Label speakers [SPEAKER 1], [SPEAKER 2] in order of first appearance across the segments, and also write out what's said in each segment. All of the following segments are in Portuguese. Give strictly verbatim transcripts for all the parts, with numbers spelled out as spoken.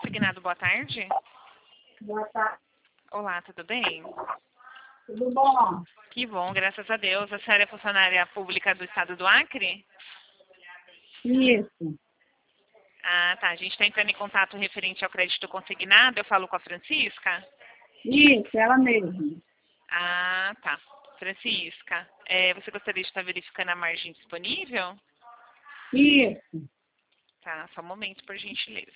[SPEAKER 1] Consignado, boa tarde.
[SPEAKER 2] Boa tarde.
[SPEAKER 1] Olá, tudo bem?
[SPEAKER 2] Tudo bom?
[SPEAKER 1] Que bom, graças a Deus. A senhora é funcionária pública do estado do Acre?
[SPEAKER 2] Isso.
[SPEAKER 1] Ah, tá. A gente está entrando em contato referente ao crédito consignado. Eu falo com a Francisca?
[SPEAKER 2] Isso, ela mesma.
[SPEAKER 1] Ah, tá. Francisca, é, você gostaria de estar verificando a margem disponível?
[SPEAKER 2] Isso.
[SPEAKER 1] Tá, só um momento, por gentileza.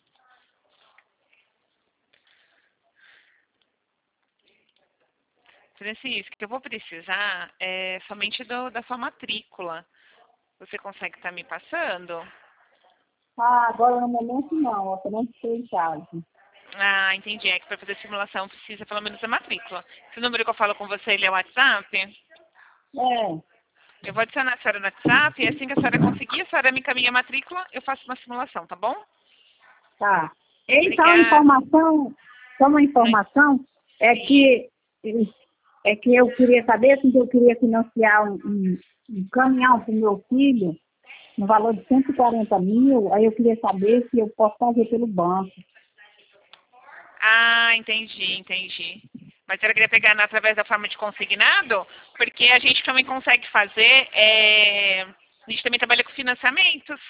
[SPEAKER 1] Francisca, eu vou precisar é, somente do, da sua matrícula. Você consegue estar me passando?
[SPEAKER 2] Ah, agora no momento não, eu também estou em casa.
[SPEAKER 1] Ah, entendi. É que para fazer simulação precisa pelo menos da matrícula. Esse número que eu falo com você, ele é o WhatsApp?
[SPEAKER 2] É,
[SPEAKER 1] Eu vou adicionar a senhora no WhatsApp e assim que a senhora conseguir, a senhora me encaminha a matrícula, eu faço uma simulação, tá bom?
[SPEAKER 2] tá. Então, a
[SPEAKER 1] Obrigada.
[SPEAKER 2] informação, só uma informação, é que, é que eu queria saber se eu queria financiar um, um, um caminhão para o meu filho, no valor de cento e quarenta mil, aí eu queria saber se eu posso fazer pelo banco.
[SPEAKER 1] Ah, entendi, entendi. Mas ela queria pegar na- através da forma de consignado, porque a gente também consegue fazer, é, a gente também trabalha com financiamentos.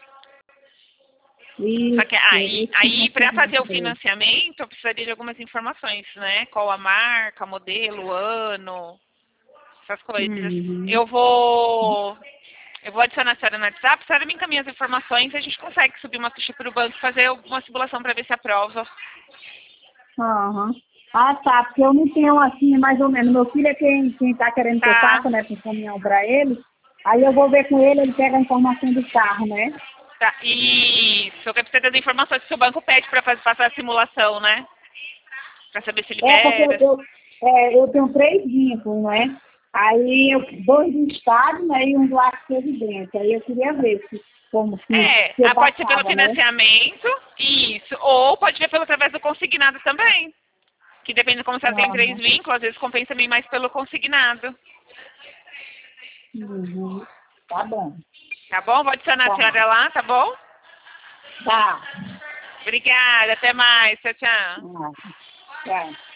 [SPEAKER 1] Só que
[SPEAKER 2] Isso,
[SPEAKER 1] aí,
[SPEAKER 2] esse
[SPEAKER 1] aí para fazer o
[SPEAKER 2] financiamento.
[SPEAKER 1] financiamento, eu precisaria de algumas informações, né? Qual a marca, modelo, ano, essas coisas.
[SPEAKER 2] Uhum.
[SPEAKER 1] Eu vou, eu vou adicionar a senhora no WhatsApp, a senhora me encaminha as informações, a gente consegue subir uma ficha para o banco, fazer uma simulação para ver se aprova.
[SPEAKER 2] Aham. Ah, tá, porque eu não tenho assim, mais ou menos. Meu filho é quem, quem tá querendo que eu
[SPEAKER 1] Tá,
[SPEAKER 2] faça, né, para caminhão para ele. Aí eu vou ver com ele, ele pega a informação do carro, né?
[SPEAKER 1] tá. Isso, eu quero precisar das informações que o banco pede para passar a simulação, né? Para saber se
[SPEAKER 2] É, porque eu,
[SPEAKER 1] libera.
[SPEAKER 2] eu, é, eu tenho três vínculos, né? Aí eu, dois do Estado, né, e um do Acre Previdência. Aí eu queria ver se, como se,
[SPEAKER 1] É,
[SPEAKER 2] se eu
[SPEAKER 1] ah, pode ser pelo
[SPEAKER 2] passava, né?
[SPEAKER 1] financiamento, isso, ou pode ver pelo através do consignado também. Que depende de como você tem três
[SPEAKER 2] Aham.
[SPEAKER 1] vínculos, às vezes compensa bem mais pelo consignado.
[SPEAKER 2] Uhum. Tá bom.
[SPEAKER 1] Tá bom? Vou adicionar a
[SPEAKER 2] Tá.
[SPEAKER 1] senhora lá, tá bom?
[SPEAKER 2] Tá.
[SPEAKER 1] Obrigada, até mais. Tchau, tchau.
[SPEAKER 2] Ah, tá.